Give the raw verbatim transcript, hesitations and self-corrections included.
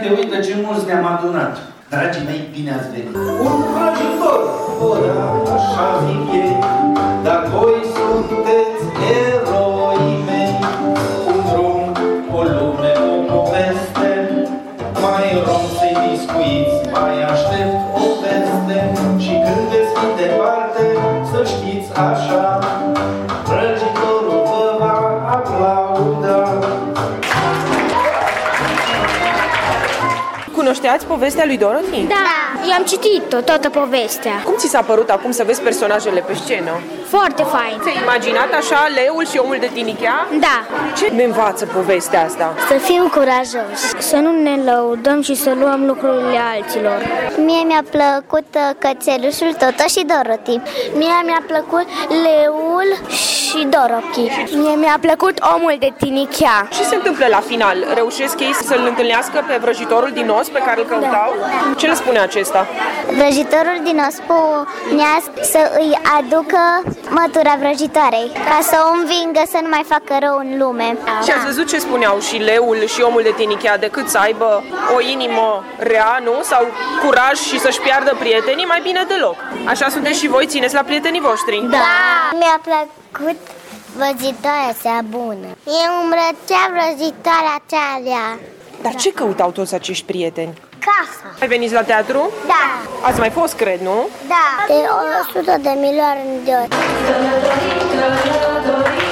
Haide, uite ce mulți ne-am adunat. Dragii mei, bine ați venit. Un vrăjitor, o, da, așa zic ei, dar voi sunteți eroii mei. Un drum, o lume, o poveste, mai rog să-i discuiți, mai aștept o veste. Și când veți fi departe, să știți așa, vrăjitorul vă va aplauda. Cunoșteați povestea lui Dorothy? Da, i-am citit-o, toată povestea. Cum ți s-a părut acum să vezi personajele pe scenă? Foarte fain. Ți-ai imaginat așa leul și omul de tinichea? Da. Ce ne învață povestea asta? Să fim curajoși, să nu ne lăudăm și să luăm lucrurile alților. Mie mi-a plăcut cățelușul Toto și Dorothy. Mie mi-a plăcut leul și Dorothy. Mie mi-a plăcut omul de tinichea. Ce se întâmplă la final? Reușesc ei să-l întâlnească pe vrăjitorul din os pe care îl căutau? Da. Ce le spune acesta? Vrăjitorul din os spunea să îi aducă mătura vrăjitoarei, ca să o învingă să nu mai facă rău în lume. Și ați văzut ce spuneau și leul și omul de tinichea, decât să aibă o inimă rea, nu? Sau curaj și să-și piardă prietenii, mai bine deloc. Așa sunteți și voi, țineți la prietenii voștri? Da! Mi-a plăcut vrăjitoarea cea bună. Eu îmbrăcea vrăjitoarea cea rea. Dar ce căutau toți acești prieteni? Casa. Ai venit la teatru? Da. Ați mai fost, cred, nu? Da. De o sută de milioane de ori.